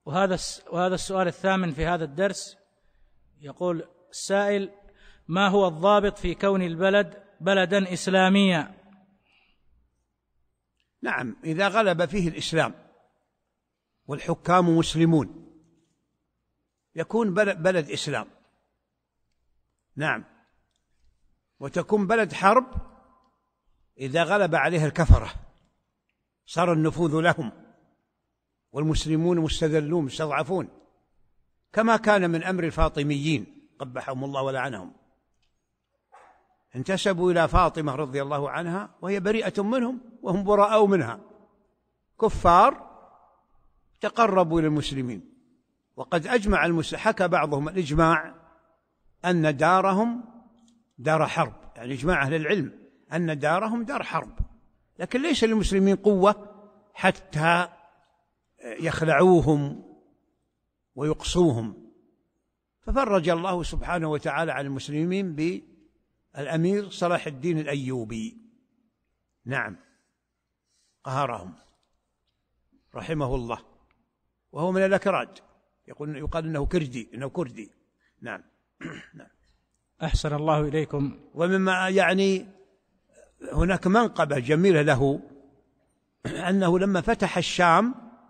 وهذا السؤال الثامن في هذا الدرس. يقول السائل: ما هو الضابط في كون البلد بلدا إسلاميا؟ نعم، إذا غلب فيه الإسلام والحكام مسلمون يكون بلد إسلام. نعم. وتكون بلد حرب إذا غلب عليها الكفرة، صار النفوذ لهم والمسلمون مستذلون مستضعفون، كما كان من أمر الفاطميين قبحهم الله ولعنهم. انتسبوا إلى فاطمة رضي الله عنها وهي بريئة منهم وهم براء منها، كفار تقربوا إلى المسلمين. وقد أجمع حكى بعضهم الإجماع أن دارهم دار حرب، يعني إجماع أهل العلم أن دارهم دار حرب، لكن ليس للمسلمين قوة حتى يخلعوهم ويقصوهم. ففرج الله سبحانه وتعالى على المسلمين بالأمير صلاح الدين الأيوبي. نعم، قهرهم رحمه الله، وهو من الأكراد، يقال إنه كردي. نعم. نعم. أحسن الله إليكم. ومما يعني هناك منقبة جميلة له أنه لما فتح الشام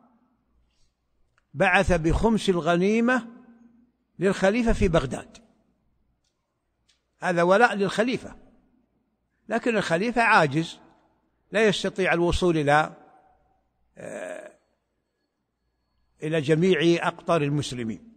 بعث بخمس الغنيمة للخليفة في بغداد. هذا ولاء للخليفة، لكن الخليفة عاجز لا يستطيع الوصول إلى جميع أقطار المسلمين،